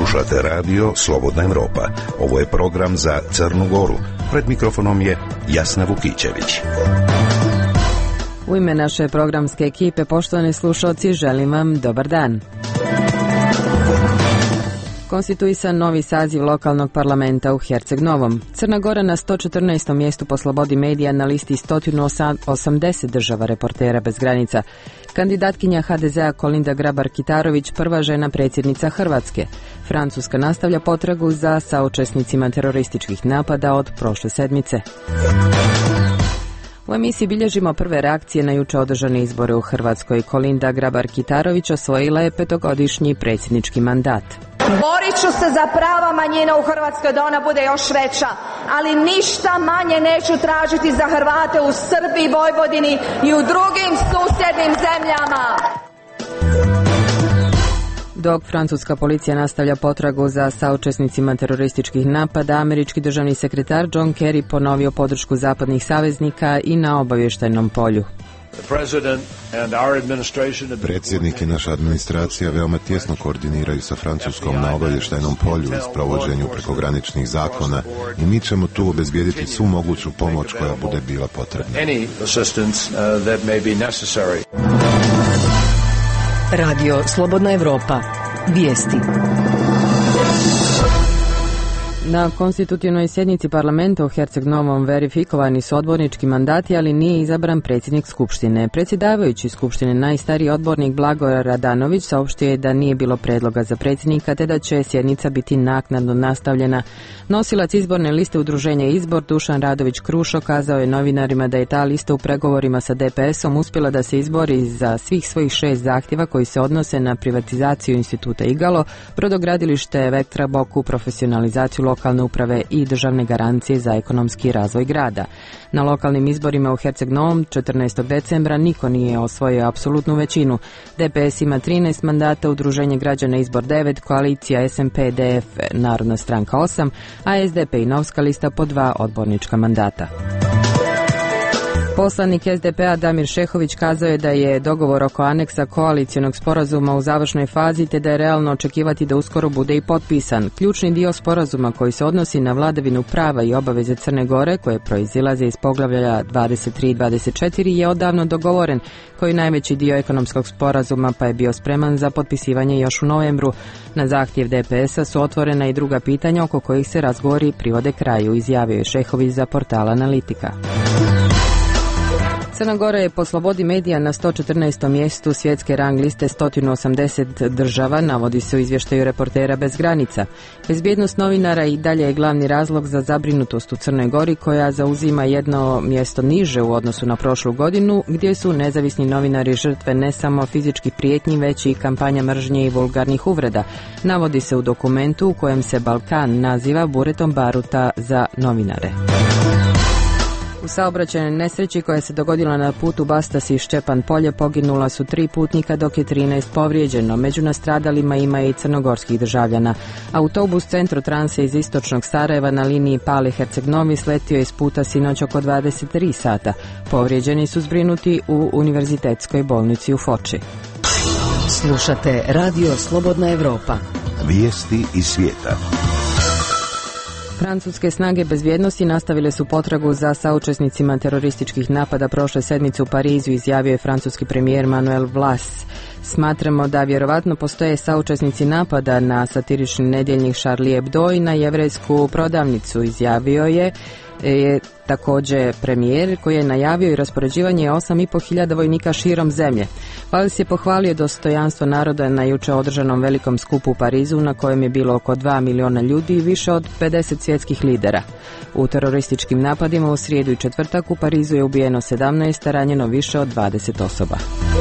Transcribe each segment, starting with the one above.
Slušate radio Slobodna Evropa. Ovo je program za Crnu Goru. Pred mikrofonom je Jasna Vukićević. U ime naše programske ekipe, poštovani slušalci, želim vam dobar dan. Konstituisan novi saziv lokalnog parlamenta u Herceg Novom. Crna Gora na 114. mjestu po slobodi medija na listi 180 država Reportera bez granica. Kandidatkinja HDZ-a Kolinda Grabar-Kitarović, prva žena predsjednica Hrvatske. Francuska nastavlja potragu za saučesnicima terorističkih napada od prošle sedmice. U emisiji bilježimo prve reakcije na juče održane izbore u Hrvatskoj. Kolinda Grabar-Kitarović osvojila je 5-godišnji predsjednički mandat. Borit ću se za prava manjina u Hrvatskoj da ona bude još veća, ali ništa manje neću tražiti za Hrvate u Srbiji, Vojvodini i u drugim susjednim zemljama. Dok francuska policija nastavlja potragu za saučesnicima terorističkih napada, američki državni sekretar John Kerry ponovio podršku zapadnih saveznika i na obavještajnom polju. Predsjednik i naša administracija veoma tjesno koordiniraju sa Francuskom na obavještajnom polju i sprovođenju prekograničnih zakona i mi ćemo tu obezbijediti svu moguću pomoć koja bude bila potrebna. Radio Slobodna Evropa. Vijesti. Na konstitutivnoj sjednici parlamenta u Herceg Novom verifikovani su odbornički mandati, ali nije izabran predsjednik Skupštine. Predsjedavajući Skupštine, najstariji odbornik Blagoj Radanović, saopštio je da nije bilo predloga za predsjednika, te da će sjednica biti naknadno nastavljena. Nosilac izborne liste udruženja Izbor, Dušan Radović Krušo, kazao je novinarima da je ta lista u pregovorima sa DPS-om uspjela da se izbori za svih svojih 6 zahtjeva koji se odnose na privatizaciju instituta Igalo, brodogradilište Vektra Boku, profesionalizaciju lokalne uprave i državne garancije za ekonomski razvoj grada. Na lokalnim izborima u Herceg Novom 14. decembra niko nije osvojio apsolutnu većinu. DPS ima 13 mandata, Udruženje građana Izbor 9, koalicija SMP-DF Narodna stranka 8, a SDP i Novska lista po 2 odbornička mandata. Poslanik SDP-a Damir Šehović kazao je da je dogovor oko aneksa koalicionog sporazuma u završnoj fazi, te da je realno očekivati da uskoro bude i potpisan. Ključni dio sporazuma koji se odnosi na vladavinu prava i obaveze Crne Gore, koje proizilaze iz poglavlja 23 i 24, je odavno dogovoren, koji najveći dio ekonomskog sporazuma, pa je bio spreman za potpisivanje još u novembru. Na zahtjev DPS-a su otvorena i druga pitanja oko kojih se razgovori privode kraju, izjavio je Šehović za portal Analitika. Crna Gora je po slobodi medija na 114. mjestu svjetske rang liste 180 država, navodi se u izvještaju Reportera bez granica. Bezbjednost novinara i dalje je glavni razlog za zabrinutost u Crnoj Gori, koja zauzima jedno mjesto niže u odnosu na prošlu godinu, gdje su nezavisni novinari žrtve ne samo fizičkih prijetnji, već i kampanja mržnje i vulgarnih uvreda. Navodi se u dokumentu u kojem se Balkan naziva buretom baruta za novinare. U saobraćajnoj nesreći koja se dogodila na putu Bastas i Ščepan Polje poginula su 3 putnika, dok je 13 povrijeđeno. Među nastradalima ima i crnogorskih državljana. Autobus Centrotransa iz istočnog Sarajeva na liniji Pale Herceg Novi sletio je s puta sinoć oko 23 sata. Povrijeđeni su zbrinuti u Univerzitetskoj bolnici u Foči. Slušate Radio Slobodna Evropa. Vijesti iz svijeta. Francuske snage bezbjednosti nastavile su potragu za saučesnicima terorističkih napada prošle sedmice u Parizu, izjavio je francuski premijer Manuel Valls. Smatramo da vjerovatno postoje saučesnici napada na satirični nedjeljnik Charlie Hebdo i na jevrejsku prodavnicu, izjavio je također premijer, koji je najavio i raspoređivanje 8.500 vojnika širom zemlje. Valls je pohvalio dostojanstvo naroda na juče održanom velikom skupu u Parizu, na kojem je bilo oko 2 miliona ljudi i više od 50 svjetskih lidera. U terorističkim napadima u srijedu i četvrtak u Parizu je ubijeno 17, a ranjeno više od 20 osoba.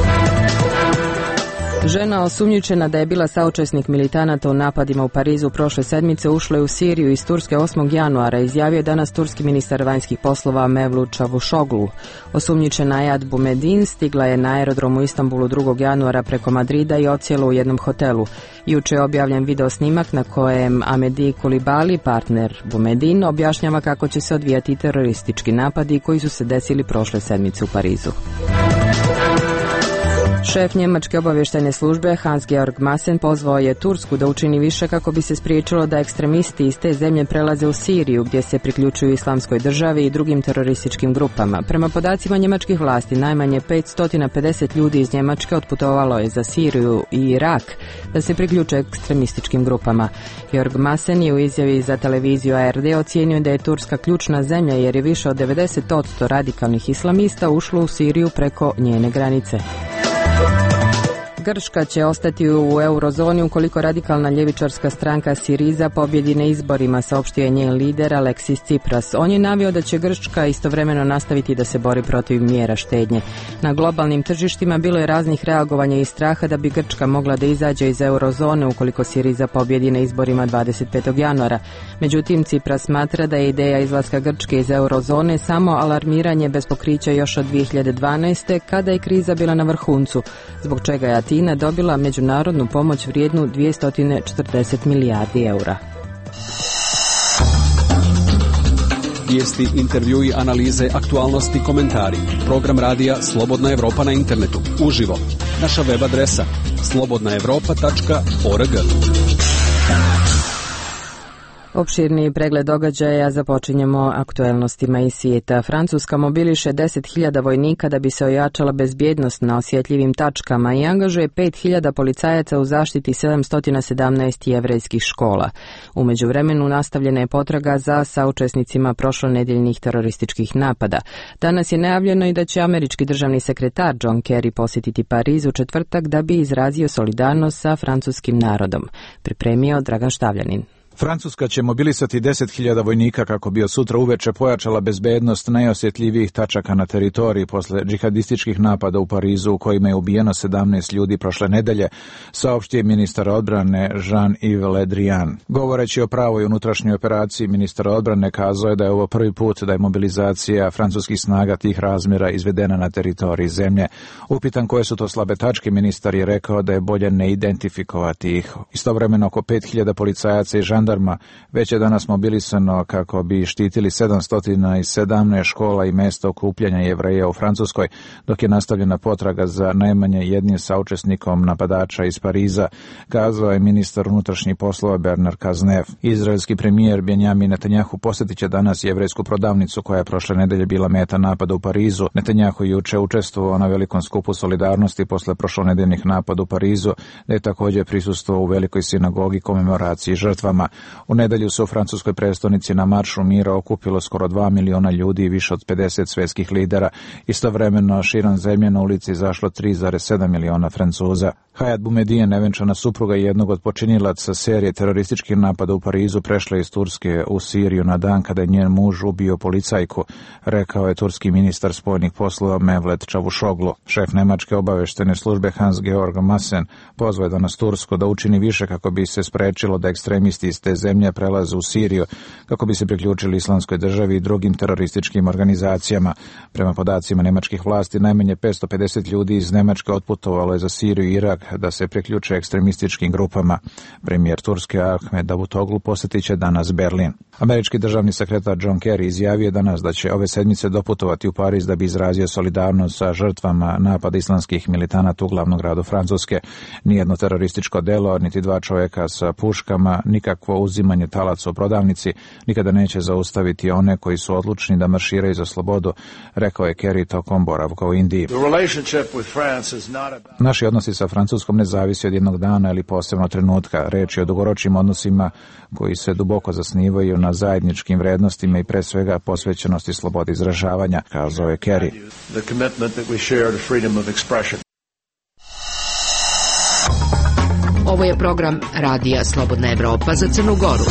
Žena osumnjičena da je bila saučesnik militanata u napadima u Parizu prošle sedmice ušla je u Siriju iz Turske 8. januara, izjavio je danas turski ministar vanjskih poslova Mevlut Čavuşoglu. Osumnjičena Ayad Boumediene stigla je na aerodrom u Istanbulu 2. januara preko Madrida i odsjela u jednom hotelu. Juče je objavljen video snimak na kojem Amedi Kulibali, partner Boumediene, objašnjava kako će se odvijati teroristički napadi koji su se desili prošle sedmice u Parizu. Šef njemačke obavještajne službe Hans-Georg Maassen pozvao je Tursku da učini više kako bi se spriječilo da ekstremisti iz te zemlje prelaze u Siriju, gdje se priključuju Islamskoj državi i drugim terorističkim grupama. Prema podacima njemačkih vlasti, najmanje 550 ljudi iz Njemačke otputovalo je za Siriju i Irak da se priključe ekstremističkim grupama. Georg Maassen je u izjavi za televiziju ARD ocijenio da je Turska ključna zemlja jer je više od 90% radikalnih islamista ušlo u Siriju preko njene granice. Grčka će ostati u eurozoni ukoliko radikalna ljevičarska stranka Siriza pobjedi na izborima, saopštio je njen lider Aleksis Tsipras. On je naveo da će Grčka istovremeno nastaviti da se bori protiv mjera štednje. Na globalnim tržištima bilo je raznih reagovanja i straha da bi Grčka mogla da izađe iz eurozone ukoliko Siriza pobjedi na izborima 25. januara. Međutim, Tsipras smatra da je ideja izlaska Grčke iz eurozone samo alarmiranje bez pokrića još od 2012. kada je kriza bila na vrhuncu, zbog čega je Atina dobila međunarodnu pomoć vrijednu 240 milijardi eura. Vijesti, intervjui, analize, aktualnosti, komentari. Program radija Slobodna Evropa na internetu. Uživo. Naša web adresa slobodnaevropa.org. Opširni pregled događaja započinjemo aktuelnostima iz svijeta. Francuska mobiliše 10.000 vojnika da bi se ojačala bezbjednost na osjetljivim tačkama i angažuje 5.000 policajaca u zaštiti 717 jevrejskih škola. U međuvremenu nastavljena je potraga za saučesnicima prošlonedjeljnih terorističkih napada. Danas je najavljeno i da će američki državni sekretar John Kerry posjetiti Pariz u četvrtak da bi izrazio solidarnost sa francuskim narodom. Pripremio Dragan Štavljanin. Francuska će mobilisati 10.000 vojnika kako bi od sutra uveče pojačala bezbednost najosjetljivijih tačaka na teritoriji posle džihadističkih napada u Parizu u kojima je ubijeno 17 ljudi prošle nedelje, saopštio ministar odbrane Jean-Yves Le Drian. Govoreći o pravoj unutrašnjoj operaciji, ministar odbrane kazao je da je ovo prvi put da je mobilizacija francuskih snaga tih razmjera izvedena na teritoriji zemlje. Upitan koje su to slabe tačke, ministar je rekao da je bolje ne identifikovati ih. Istovremeno oko 5.000 policajaca i žandarma već je danas mobilisano kako bi štitili 717 škola i mjesta okupljanja Jevreja u Francuskoj, dok je nastavljena potraga za najmanje jednim saučesnikom napadača iz Pariza, kazao je ministar unutrašnjih poslova Bernard Cazeneuve. Izraelski premijer Benjamin Netanjahu posjetit će danas jevrejsku prodavnicu koja je prošle nedelje bila meta napada u Parizu. Netanjahu juče učestvovao na velikom skupu solidarnosti posle prošlonedeljnih napada u Parizu, da je također prisustvovao u velikoj sinagogi komemoraciji žrtvama. U nedjelju se u francuskoj prestonici na maršu mira okupilo skoro 2 miliona ljudi i više od 50 svjetskih lidera. Istovremeno širom zemlje na ulici izašlo 3,7 miliona Francuza. Hayat Boumediene, nevenčana supruga jednog od počinilaca serije terorističkih napada u Parizu, prešla iz Turske u Siriju na dan kada je njen muž ubio policajku, rekao je turski ministar spoljnih poslova Mevlet Čavuşoglu. Šef njemačke obavještajne službe Hans-Georg Maassen pozvao je danas Tursku da učini više kako bi se sprečilo da ekstremisti iz te zemlje prelaze u Siriju, kako bi se priključili Islamskoj državi i drugim terorističkim organizacijama. Prema podacima njemačkih vlasti, najmanje 550 ljudi iz Njemačke otputovalo je za Siriju i Irak da se priključe ekstremističkim grupama. Premijer Turske Ahmed Davutoglu posjetit će danas Berlin. Američki državni sekretar John Kerry izjavio danas da će ove sedmice doputovati u Pariz da bi izrazio solidarnost sa žrtvama napada islamskih militanata u glavnom gradu Francuske. Nijedno terorističko delo, niti dva čovjeka sa puškama, nikakvo uzimanje talaca u prodavnici nikada neće zaustaviti one koji su odlučni da marširaju za slobodu, rekao je Kerry tokom boravka u Indiji. Naši odnosi sa Francuskom ne zavisi od jednog dana ili posebnog trenutka. Reč je o dugoročnim odnosima koji se duboko zasnivaju na zajedničkim vrednostima i pre svega posvećenosti slobodi izražavanja, kazao je Kerry. Ovo je program Radija Slobodna Evropa za Crnu Goru.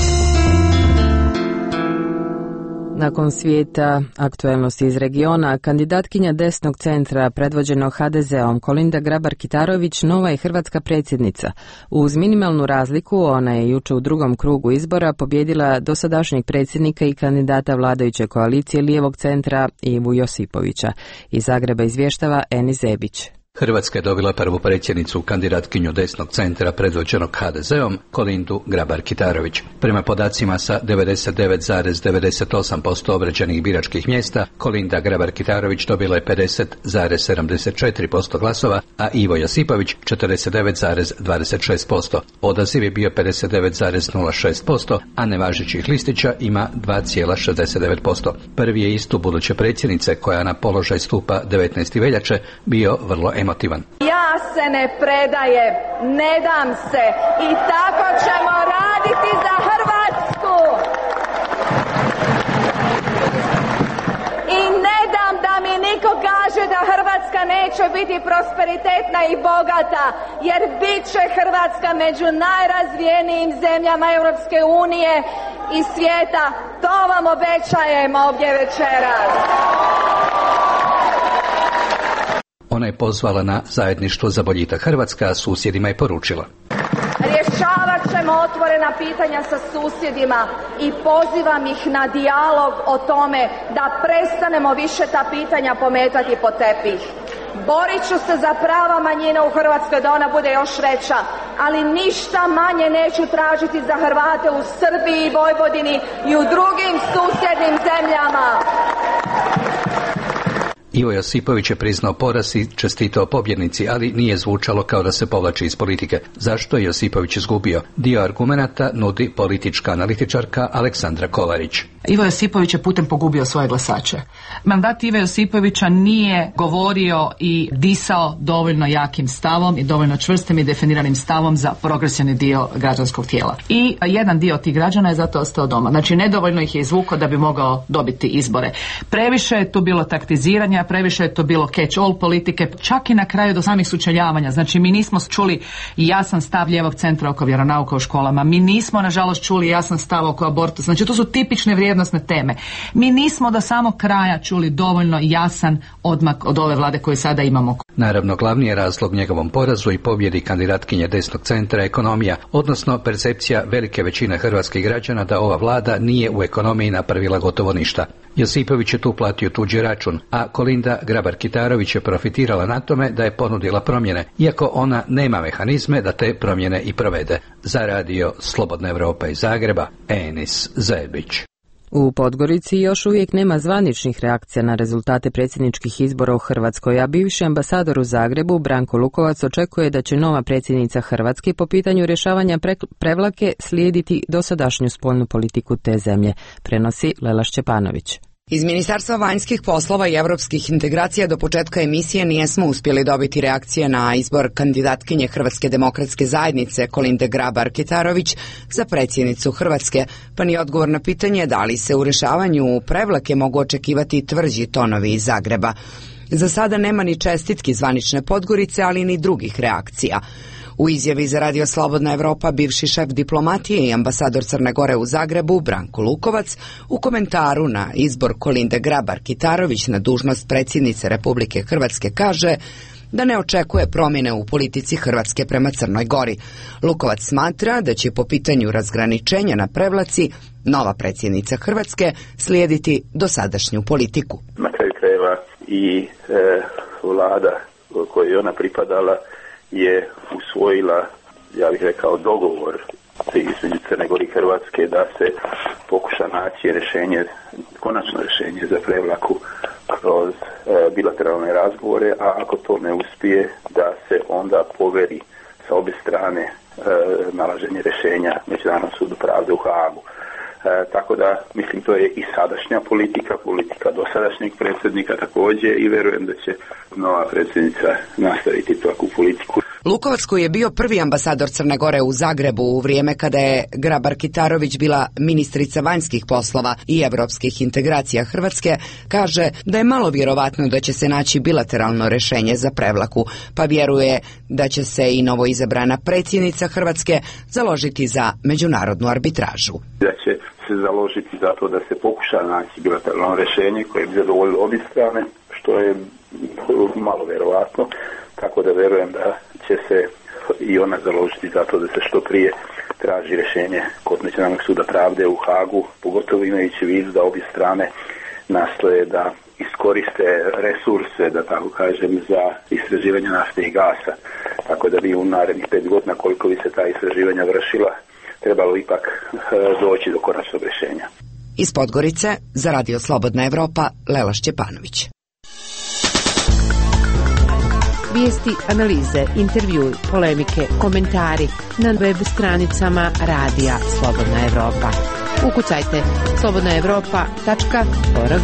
Nakon svijeta aktuelnosti iz regiona, kandidatkinja desnog centra predvođenog HDZ-om Kolinda Grabar-Kitarović nova je hrvatska predsjednica. Uz minimalnu razliku ona je juče u drugom krugu izbora pobjedila dosadašnjeg predsjednika i kandidata vladajuće koalicije lijevog centra Ivu Josipovića. Iz Zagreba izvještava Eni Zebić. Hrvatska je dobila prvu predsjednicu, kandidatkinju desnog centra predvođenog HDZ-om, Kolindu Grabar-Kitarović. Prema podacima sa 99,98% obrađenih biračkih mjesta, Kolinda Grabar-Kitarović dobila je 50,74% glasova, a Ivo Josipović 49,26%. Odaziv je bio 59,06%, a nevažećih listića ima 2,69%. Prvi je istup buduće predsjednice, koja na položaj stupa 19. veljače, bio vrlo emotivan. Ja se ne predajem, ne dam se i tako ćemo raditi za Hrvatsku. I ne dam da mi niko kaže da Hrvatska neće biti prosperitetna i bogata, jer bit će Hrvatska među najrazvijenijim zemljama Europske unije i svijeta. To vam obećajem ovdje večeras. Ona je pozvala na zajedništvo za boljitak Hrvatske, a susjedima je poručila: rješavat ćemo otvorena pitanja sa susjedima i pozivam ih na dijalog o tome da prestanemo više ta pitanja pometati pod tepih. Borit ću se za prava manjina u Hrvatskoj da ona bude još veća, ali ništa manje neću tražiti za Hrvate u Srbiji i Vojvodini i u drugim susjednim zemljama. Ivo Josipović je priznao poraz i čestitao pobjednici, ali nije zvučalo kao da se povlači iz politike. Zašto je Josipović izgubio? Dio argumenata nudi politička analitičarka Aleksandra Kolarić. Ivo Josipović je putem pogubio svoje glasače. Mandat Ive Josipovića nije govorio i disao dovoljno jakim stavom i dovoljno čvrstim i definiranim stavom za progresivni dio građanskog tijela. I jedan dio tih građana je zato ostao doma. Znači, nedovoljno ih je izvukao da bi mogao dobiti izbore. Previše je tu bilo taktiziranja, previše je to bilo catch-all politike, čak i na kraju do samih sučeljavanja. Znači, mi nismo čuli jasan stav lijevog centra oko vjeronauka u školama. Mi nismo, nažalost, čuli jasan stav oko abortusa. Znači, to su tipične vrijednosne teme. Mi nismo do samog kraja čuli dovoljno jasan odmak od ove vlade koju sada imamo. Naravno, glavni je razlog njegovom porazu i pobjedi kandidatkinje desnog centra ekonomija, odnosno percepcija velike većine hrvatskih građana da ova vlada nije u ekonomiji napravila gotovo ništa. Josipović je tu platio tuđi račun, a Kolinda Grabar-Kitarović je profitirala na tome da je ponudila promjene, iako ona nema mehanizme da te promjene i provede. Za radio Slobodna Evropa iz Zagreba, Enis Zebić. U Podgorici još uvijek nema zvaničnih reakcija na rezultate predsjedničkih izbora u Hrvatskoj, a bivši ambasador u Zagrebu Branko Lukovac očekuje da će nova predsjednica Hrvatske po pitanju rješavanja Prevlake slijediti dosadašnju spoljnu politiku te zemlje, prenosi Lela Šćepanović. Iz Ministarstva vanjskih poslova i europskih integracija do početka emisije nijesmo uspjeli dobiti reakcije na izbor kandidatkinje Hrvatske demokratske zajednice Kolinde Grabar-Kitarović za predsjednicu Hrvatske, pa ni odgovor na pitanje da li se u rješavanju Prevlake mogu očekivati tvrđi tonovi iz Zagreba. Za sada nema ni čestitki zvanične Podgorice, ali ni drugih reakcija. U izjavi za radio Slobodna Evropa bivši šef diplomatije i ambasador Crne Gore u Zagrebu Branko Lukovac u komentaru na izbor Kolinde Grabar-Kitarović na dužnost predsjednice Republike Hrvatske kaže da ne očekuje promjene u politici Hrvatske prema Crnoj Gori. Lukovac smatra da će po pitanju razgraničenja na Prevlaci nova predsjednica Hrvatske slijediti dosadašnju politiku. Na kraju krajeva i vlada kojoj je ona pripadala je usvojila, ja bih rekao, dogovor između Crne Gore i Hrvatske da se pokuša naći rješenje, konačno rješenje za Prevlaku kroz bilateralne razgovore, a ako to ne uspije da se onda poveri sa obje strane nalaženje rješenja Međunarodnom sudu pravde u Haagu. Tako da, mislim, to je i sadašnja politika dosadašnjeg predsjednika također i vjerujem da će nova predsjednica nastaviti takvu politiku. Lukovac, koji je bio prvi ambasador Crne Gore u Zagrebu u vrijeme kada je Grabar-Kitarović bila ministrica vanjskih poslova i europskih integracija Hrvatske, kaže da je malo vjerovatno da će se naći bilateralno rješenje za Prevlaku, pa vjeruje da će se i novoizabrana predsjednica Hrvatske založiti za međunarodnu arbitražu. Da će se založiti za to da se pokuša naći bilateralno rješenje koje bi zadovoljilo obje strane, što je malo vjerovatno, tako da vjerujem da će se i ona založiti za to da se što prije traži rješenje kod Međunarodnog suda pravde u Haagu, pogotovo imajući vidu da obje strane nastoje da iskoriste resurse, da tako kažem, za istraživanje nafte i gasa. Tako da bi u narednih 5 godina, koliko bi se ta istraživanja vršila, trebalo ipak doći do konačnog rješenja. Iz Podgorice za Radio Slobodna Evropa, Lela Šćepanović. Vijesti, analize, intervjui, polemike, komentari na web stranicama Radija Slobodna Evropa. Ukucajte slobodnaevropa.org.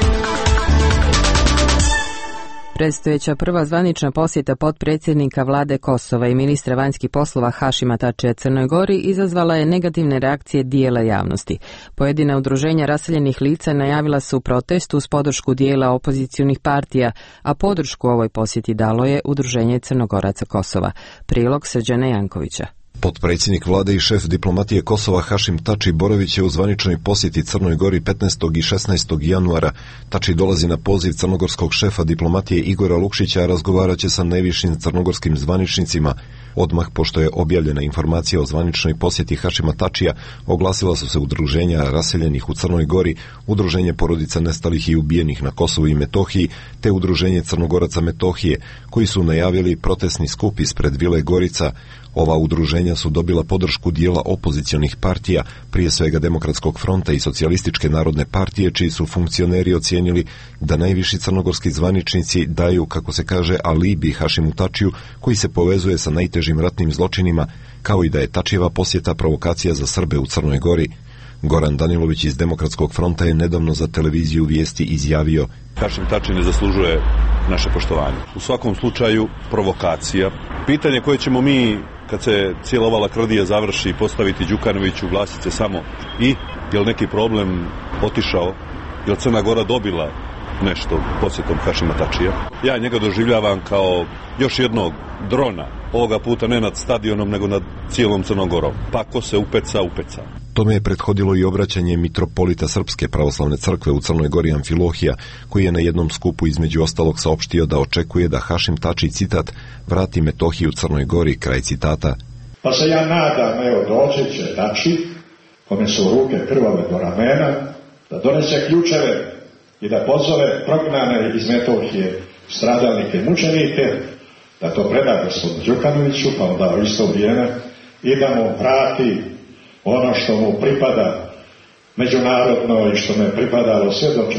Predstojeća prva zvanična posjeta potpredsjednika vlade Kosova i ministra vanjskih poslova Hašima Tačija Crnoj Gori izazvala je negativne reakcije dijela javnosti. Pojedina udruženja raseljenih lica najavila su protest uz podršku dijela opozicionih partija, a podršku ovoj posjeti dalo je Udruženje Crnogoraca Kosova. Prilog Srđana Jankovića. Potpredsjednik vlade i šef diplomatije Kosova Hašim Tači Borović je u zvaničnoj posjeti Crnoj Gori 15. i 16. januara. Tači dolazi na poziv crnogorskog šefa diplomatije Igora Lukšića, a razgovarat će sa najvišim crnogorskim zvaničnicima. Odmah pošto je objavljena informacija o zvaničnoj posjeti Hašima Tačija, oglasila su se udruženja raseljenih u Crnoj Gori, Udruženje porodica nestalih i ubijenih na Kosovu i Metohiji, te Udruženje Crnogoraca Metohije, koji su najavili protestni skup ispred Vile Gorica. Ova udruženja su dobila podršku dijela opozicionih partija, prije svega Demokratskog fronta i Socijalističke narodne partije, čiji su funkcioneri ocijenili da najviši crnogorski zvaničnici daju, kako se kaže, alibi Hašimu Tačiju, koji se povezuje sa najtežim ratnim zločinima, kao i da je Tačijeva posjeta provokacija za Srbe u Crnoj Gori. Goran Danilović iz Demokratskog fronta je nedavno za televiziju Vijesti izjavio: Hašim Tači ne zaslužuje naše poštovanje. U svakom slučaju provokacija. Pitanje koje ćemo mi, kad se cijela ova lakrdija završi, postaviti Đukanoviću, glasit će samo i je li neki problem otišao, je li Crna Gora dobila nešto posjetom Hašima Tačija. Ja njega doživljavam kao još jednog drona, ovoga puta ne nad stadionom nego nad cijelom Crnom Gorom. Pa ko se upeca, upeca. Tome je prethodilo i obraćanje mitropolita Srpske pravoslavne crkve u Crnoj Gori Amfilohija, koji je na jednom skupu između ostalog saopštio da očekuje da Hašim Tači, citat, vrati Metohiju Crnoj Gori, kraj citata. Pa se ja nadam, evo doći će Tači, kome su ruke krvave do ramena, da donese ključeve i da pozove prognane iz Metohije stradalnike, mučenike, da to preda gospodinu Đukanoviću, pa onda u isto vrijeme i da mu vrati ono što mu pripada međunarodno i što mu je pripadalo sve do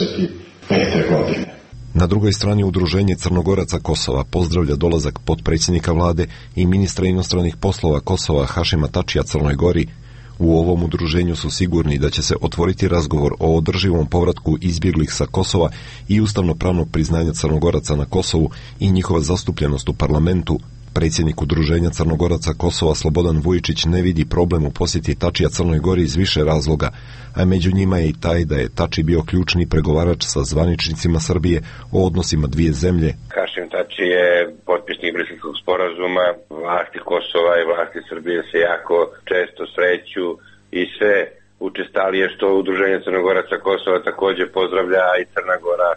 1945. godine. Na drugoj strani Udruženje Crnogoraca Kosova pozdravlja dolazak potpredsjednika vlade i ministra inostranih poslova Kosova Hašima Tačija Crnoj Gori. U ovom udruženju su sigurni da će se otvoriti razgovor o održivom povratku izbjeglih sa Kosova i ustavno-pravnog priznanja Crnogoraca na Kosovu i njihova zastupljenost u parlamentu. Predsjednik Udruženja Crnogoraca Kosova Slobodan Vujičić ne vidi problem u posjeti Tačija Crnoj Gori iz više razloga, a među njima je i taj da je Tači bio ključni pregovarač sa zvaničnicima Srbije o odnosima dvije zemlje. Hašim Tači je potpisnik Briselskog sporazuma, vlasti Kosova i vlasti Srbije se jako često sreću i sve učestalije što Udruženje Crnogoraca Kosova također pozdravlja, i Crna Gora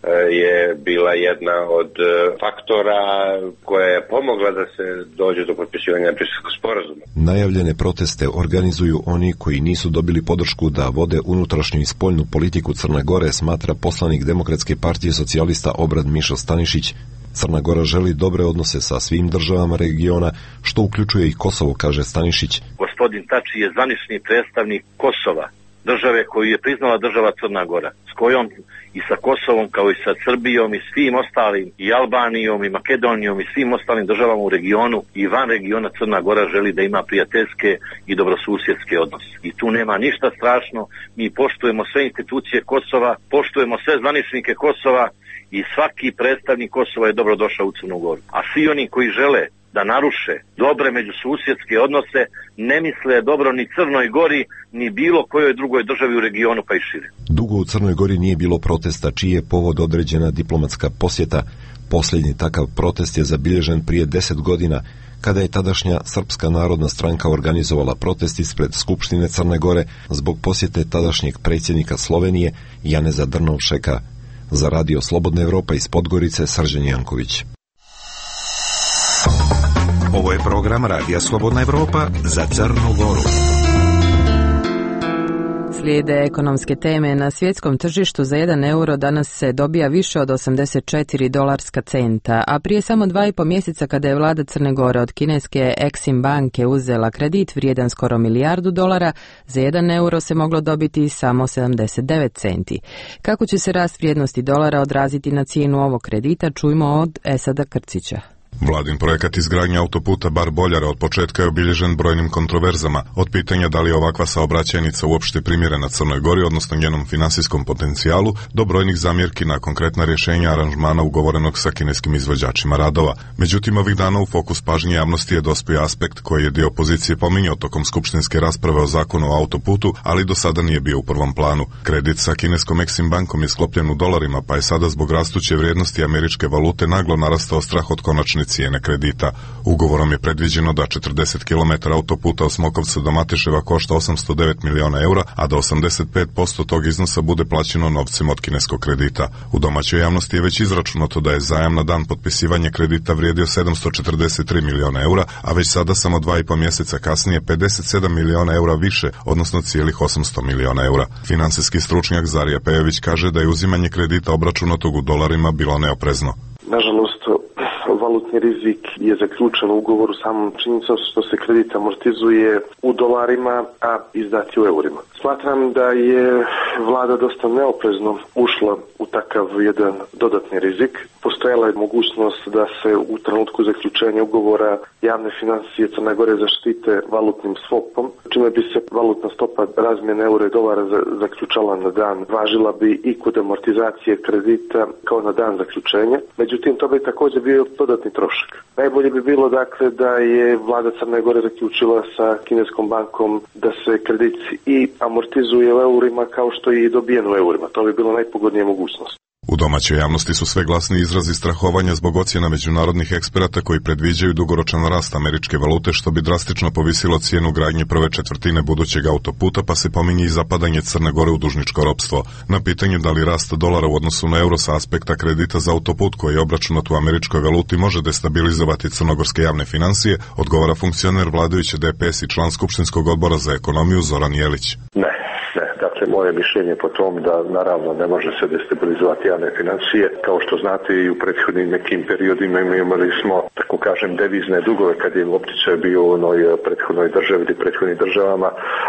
je bila jedna od faktora koja je pomogla da se dođe do potpisivanja Briselskog sporazuma. Najavljene proteste organizuju oni koji nisu dobili podršku da vode unutrašnju i spoljnu politiku Crne Gore, smatra poslanik Demokratske partije socijalista Obrad Mišo Stanišić. Crna Gora želi dobre odnose sa svim državama regiona, što uključuje i Kosovo, kaže Stanišić. Gospodin Tači je zvanični predstavnik Kosova, države koju je priznala država Crna Gora, s kojom i sa Kosovom kao i sa Srbijom i svim ostalim, i Albanijom i Makedonijom i svim ostalim državama u regionu i van regiona Crna Gora želi da ima prijateljske i dobrosusjedske odnose. I tu nema ništa strašno, mi poštujemo sve institucije Kosova, poštujemo sve zvaničnike Kosova i svaki predstavnik Kosova je dobrodošao u Crnu Goru. A svi oni koji žele da naruše dobre međususjedske odnose ne misle dobro ni Crnoj Gori, ni bilo kojoj drugoj državi u regionu, pa i šire. Dugo u Crnoj Gori nije bilo protesta, čiji je povod određena diplomatska posjeta. Posljednji takav protest je zabilježen prije 10 godina, kada je tadašnja Srpska narodna stranka organizovala protest ispred Skupštine Crne Gore zbog posjete tadašnjeg predsjednika Slovenije Janeza Drnovšeka. Za Radio Slobodna Evropa iz Podgorice, Srđan Janković. Ovo je program Radija Slobodna Evropa za Crnu Goru. Slijede ekonomske teme. Na svjetskom tržištu za 1 euro danas se dobija više od 84 dolarska centa, a prije samo 2,5 mjeseca kada je vlada Crne Gore od kineske Exim banke uzela kredit vrijedan skoro $1 milijardu, za 1 euro se moglo dobiti samo 79 centi. Kako će se rast vrijednosti dolara odraziti na cijenu ovog kredita, čujmo od Esada Krcića. Vladin projekat izgradnje autoputa Bar-Boljara od početka je obilježen brojnim kontroverzama, od pitanja da li je ovakva saobraćajnica uopšte primjerena Crnoj Gori, odnosno njenom finansijskom potencijalu, do brojnih zamjerki na konkretna rješenja aranžmana ugovorenog sa kineskim izvođačima radova. Međutim, ovih dana u fokus pažnje javnosti je dospio aspekt koji je dio opozicije pominjao tokom skupštinske rasprave o zakonu o autoputu, ali do sada nije bio u prvom planu. Kredit sa kineskom Exim bankom je sklopljen u dolarima, pa je sada zbog rastuće vrijednosti američke valute naglo narastao strah od konačne cijene kredita. Ugovorom je predviđeno da 40 km autoputa od Smokovca do Mateševa košta 809 miliona eura, a da 85% tog iznosa bude plaćeno novcem od kineskog kredita. U domaćoj javnosti je već izračunato da je zajam na dan potpisivanja kredita vrijedio 743 miliona eura, a već sada samo 2,5 mjeseca kasnije 57 miliona eura više, odnosno cijelih 800 miliona eura. Finansijski stručnjak Zarija Pejović kaže da je uzimanje kredita obračunatog u dolarima bilo neoprezno. Nažalost, valutni rizik je zaključen u ugovoru samom činjenicom što se kredit amortizuje u dolarima, a izdat je u eurima. Smatram da je vlada dosta neoprezno ušla u takav jedan dodatni rizik. Postojala je mogućnost da se u trenutku zaključenja ugovora javne financije Crne Gore zaštite valutnim swapom, čime bi se valutna stopa razmjene eura i dolara zaključala na dan. Važila bi i kod amortizacije kredita kao na dan zaključenja. Međutim, to bi također bio dodatni trošak. Najbolje bi bilo dakle da je vlada Crne Gore zaključila sa kineskom bankom da se kredit i amortizuje u eurima kao što je i dobijen u eurima. To bi bilo najpogodnija mogućnost. U domaćoj javnosti su sve glasni izrazi strahovanja zbog ocjena međunarodnih eksperata koji predviđaju dugoročan rast američke valute, što bi drastično povisilo cijenu gradnje prve četvrtine budućeg autoputa, pa se pominje i zapadanje Crne Gore u dužničko ropstvo. Na pitanje da li rast dolara u odnosu na euro sa aspekta kredita za autoput koji je obračunat u američkoj valuti može destabilizovati crnogorske javne financije, odgovara funkcioner vladajuće DPS i član Skupštinskog odbora za ekonomiju Zoran Jelić. Ne. Dakle, moje mišljenje po tom da naravno ne može se destabilizovati javne financije. Kao što znate i u prethodnim nekim periodima imali smo, tako kažem, devizne dugove kad je opticaj bio u onoj prethodnoj državi ili prethodnim državama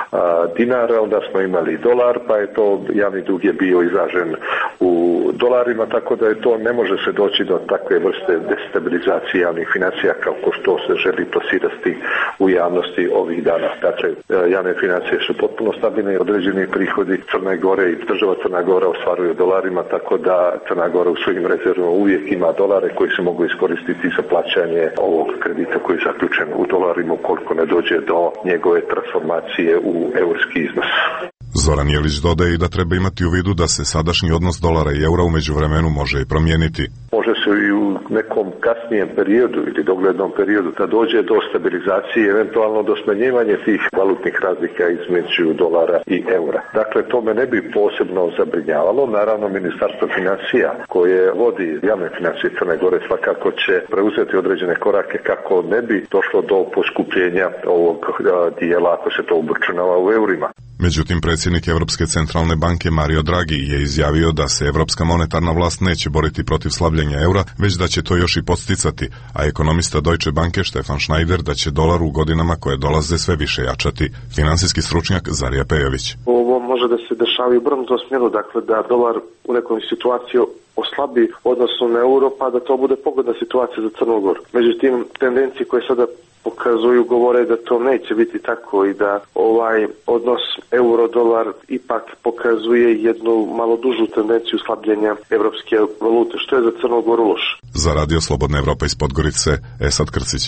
dinara, onda smo imali dolar, pa je to, javni dug je bio izražen u dolarima, tako da je to, ne može se doći do takve vrste destabilizacije javnih financija kao što se želi plasirati u javnosti ovih dana. Dakle, javne financije su potpuno stabilne i određeni prihodi Crne Gore i država Crna Gora ostvaruju dolarima, tako da Crna Gora u svojim rezervama uvijek ima dolare koji se mogu iskoristiti za plaćanje ovog kredita koji je zaključen u dolarima ukoliko ne dođe do njegove transformacije u eurski iznos. Zoran Jelić dodaje i da treba imati u vidu da se sadašnji odnos dolara i eura u međuvremenu može i promijeniti. Može se i u nekom kasnijem periodu ili doglednom periodu da dođe do stabilizacije i eventualno do smanjivanja tih valutnih razlika između dolara i eura. Dakle, to me ne bi posebno zabrinjavalo. Naravno, Ministarstvo financija koje vodi javne financije Crne Gore svakako će preuzeti određene korake kako ne bi došlo do poskupljenja ovog dijela ako se to obračunava u eurima. Međutim, predsjednik Europske centralne banke Mario Draghi je izjavio da se Europska monetarna vlast neće boriti protiv slabljenja eura, već da će to još i podsticati, a ekonomista Deutsche Banke Stefan Schneider da će dolar u godinama koje dolaze sve više jačati. Finansijski stručnjak Zarija Pejović. Ovo može da se dešava i u brnom smjeru, dakle da dolar u nekoj situaciji oslabi odnosno na euro, pa da to bude pogodna situacija za Crnu Goru. Međutim, tendencije koje sada pokazuju govore da to neće biti tako i da ovaj odnos euro-dolar ipak pokazuje jednu malo dužu tendenciju slabljenja evropske valute, što je za Crnu Goru loše. Za Radio Slobodna Evropa iz Podgorice, Esad Krcić.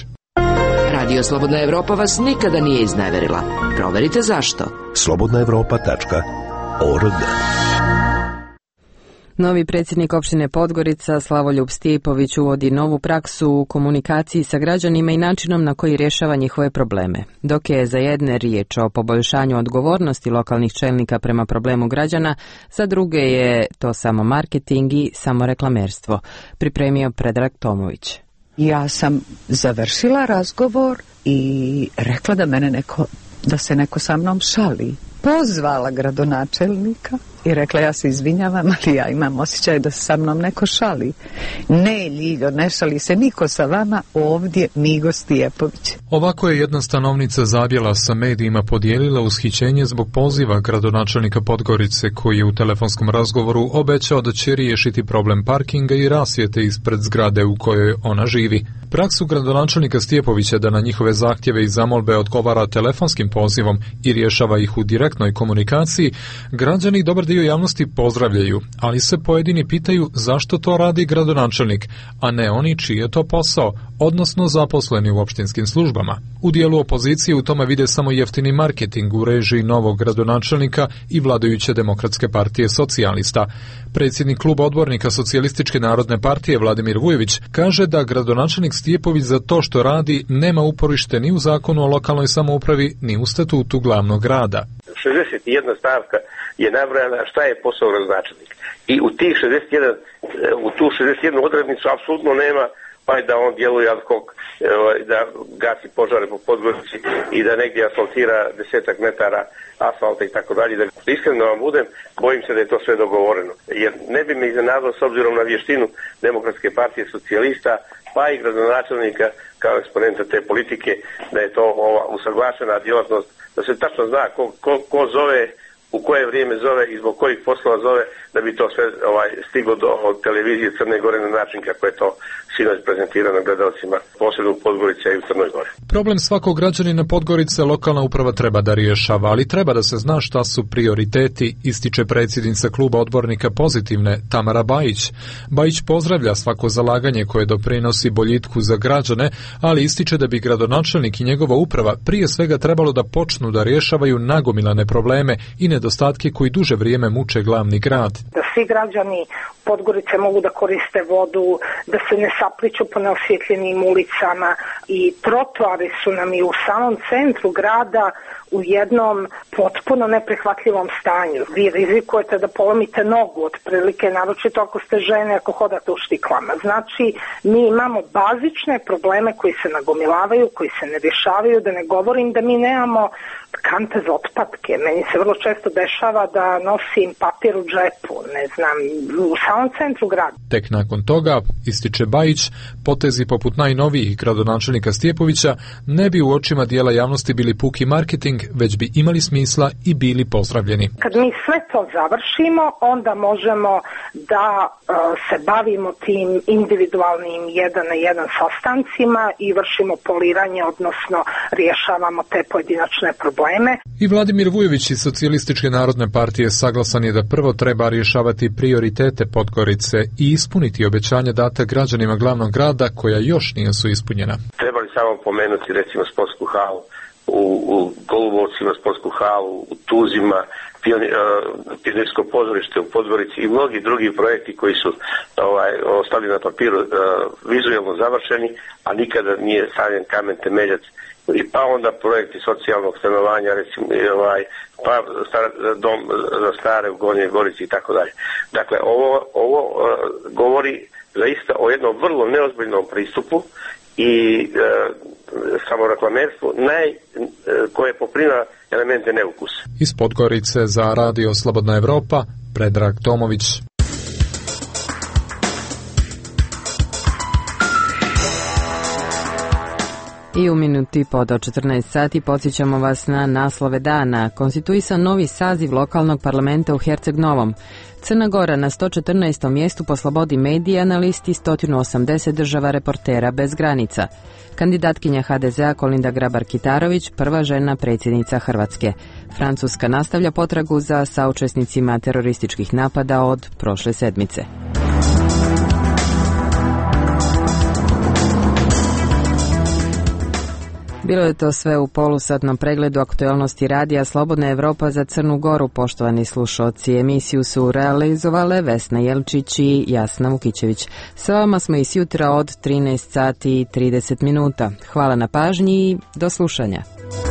Radio Slobodna Evropa vas nikada nije izneverila. Proverite zašto. slobodnaevropa.org. Novi predsjednik opštine Podgorica Slavoljub Stipović uvodi novu praksu u komunikaciji sa građanima i načinom na koji rješava njihove probleme. Dok je za jedne riječ o poboljšanju odgovornosti lokalnih čelnika prema problemu građana, za druge je to samo marketing i samo reklamerstvo. Pripremio Predrag Tomović. Ja sam završila razgovor i rekla da se neko sa mnom šali. pozvala gradonačelnika i rekla ja se izvinjavam, ali ja imam osjećaj da se sa mnom neko šali. Ne, Ljiljo, ne šali se niko sa vama, ovdje Migo Stijepović. Ovako je jedna stanovnica Zabjela sa medijima podijelila ushićenje zbog poziva gradonačelnika Podgorice koji je u telefonskom razgovoru obećao da će riješiti problem parkinga i rasvjete ispred zgrade u kojoj ona živi. Praksu gradonačelnika Stijepovića da na njihove zahtjeve i zamolbe odgovara telefonskim pozivom i rješava ih u direktnoj komunikaciji, građani dobar dio javnosti pozdravljaju, ali se pojedini pitaju zašto to radi gradonačelnik, a ne oni čiji je to posao, odnosno zaposleni u opštinskim službama. U dijelu opozicije u tome vide samo jeftini marketing u režiji novog gradonačelnika i vladajuće Demokratske partije socijalista. Predsjednik kluba odbornika Socijalističke narodne partije Vladimir Vujović kaže da gradonačelnik Stijepović za to što radi nema uporište ni u zakonu o lokalnoj samoupravi, ni u statutu glavnog grada. 61 stavka je nabrojana šta je posao gradonačelnika. I u tih 61 odrednicu apsolutno nema pa da on djeluje ad hoc, da gasi požare po Podgorici i da negdje asfaltira 10 metara asfalta i tako dalje. Da iskreno vam budem, bojim se da je to sve dogovoreno. Jer ne bi me iznenadilo s obzirom na vještinu Demokratske partije socijalista, pa i gradonačelnika kao eksponenta te politike, da je to ova usaglašena djelatnost, da se tačno zna ko zove, u koje vrijeme zove i zbog kojih poslova zove, da bi to sve stiglo do televizije Crne Gore na način kako je to sinoć prezentirano gledalcima, posebno u Podgorici i u Crnoj Gori. Problem svakog građanina Podgorice lokalna uprava treba da rješava, ali treba da se zna šta su prioriteti, ističe predsjednica kluba odbornika Pozitivne Tamara Bajić. Bajić pozdravlja svako zalaganje koje doprinosi boljitku za građane, ali ističe da bi gradonačelnik i njegova uprava prije svega trebalo da počnu da rješavaju nagomilane probleme i nedostatke koji duže vrijeme muče glavni grad. Da svi građani Podgorice mogu da koriste vodu, da se ne sapliću po neosvjetljenim ulicama i trotoari su nam i u samom centru grada u jednom potpuno neprihvatljivom stanju. Vi rizikujete da polomite nogu otprilike, naročito ako ste žene, ako hodate u štiklama. Znači, mi imamo bazične probleme koji se nagomilavaju, koji se ne rješavaju, da ne govorim da mi nemamo kante za otpadke. Meni se vrlo često dešava da nosim papir u džepu, ne znam, u samom centru grada. Tek nakon toga, ističe Bajić, potezi poput najnovijih gradonačelnika Stijepovića ne bi u očima dijela javnosti bili puki marketing, već bi imali smisla i bili pozdravljeni. Kad mi sve to završimo, onda možemo da se bavimo tim individualnim jedan na jedan sastancima i vršimo poliranje, odnosno rješavamo te pojedinačne probleme. I Vladimir Vujović iz Socijalističke narodne partije saglasan je da prvo treba rješavati prioritete Podgorice i ispuniti obećanja data građanima glavnog grada koja još nisu ispunjena. Treba li samo pomenuti recimo sportsku halu u Golubovcima, sportsku halu u Tuzima, pionirsko pozorište u Podgorici i mnogi drugi projekti koji su ostali na papiru vizualno završeni, a nikada nije stavljen kamen temeljac. Pa onda projekti socijalnog stanovanja, recimo pa dom za stare u Gornjoj Gorici i tako dalje. Dakle, ovo govori zaista o jednom vrlo neozbiljnom pristupu i samoreklamerstvu koje poprima elemente neukusa. Iz Podgorice za Radio Slobodna Evropa, Predrag Tomović. I u minuti po do 14 sati podsjećamo vas na naslove dana. Konstituisan novi saziv lokalnog parlamenta u Herceg Novom. Crna Gora na 114. mjestu po slobodi medija na listi 180 država reportera bez granica. Kandidatkinja HDZ-a Kolinda Grabar-Kitarović, prva žena predsjednica Hrvatske. Francuska nastavlja potragu za saučesnicima terorističkih napada od prošle sedmice. Bilo je to sve u polusatnom pregledu aktualnosti radija Slobodna Evropa za Crnu Goru. Poštovani slušalci, emisiju su realizovale Vesna Jelčić i Jasna Vukićević. S vama smo i sjutra od 13 sati i 30 minuta. Hvala na pažnji i do slušanja.